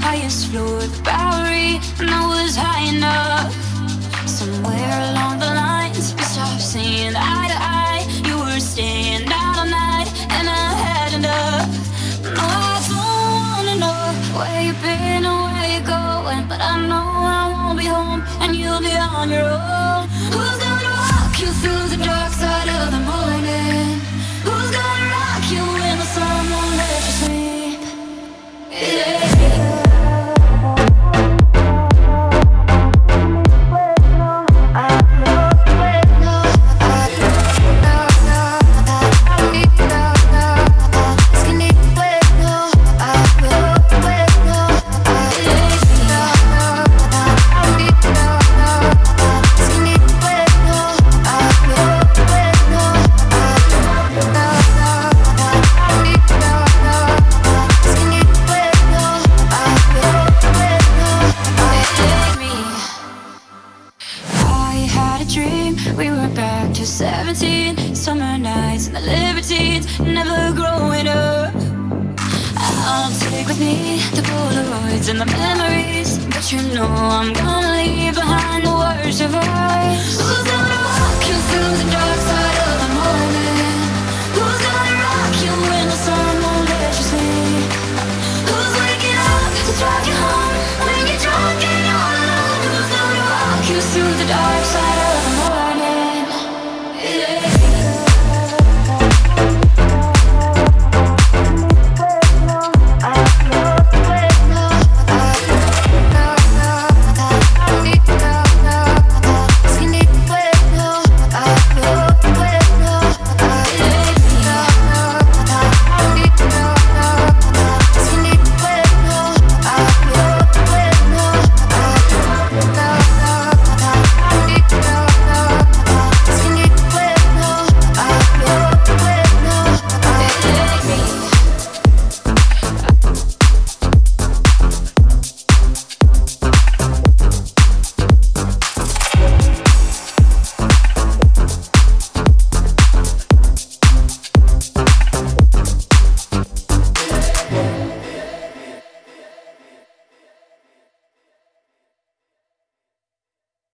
highest floor of the Bowery, and I was high enough. Somewhere along the lines, we stopped seeing eye to eye. You were staying out all night, and I had enough. No, I don't wanna know where you've been or where you're going, but I know I won't be home, and you'll be on your own. Who's gonna walk you through the dark side of the morning? Who's gonna rock you when the sun won't let you sleep? Yeah. We were back to 17, summer nights and the libertines, never growing up. I'll take with me the Polaroids and the memories, but you know I'm gonna leave behind the worst of us. Who's gonna walk you through the dark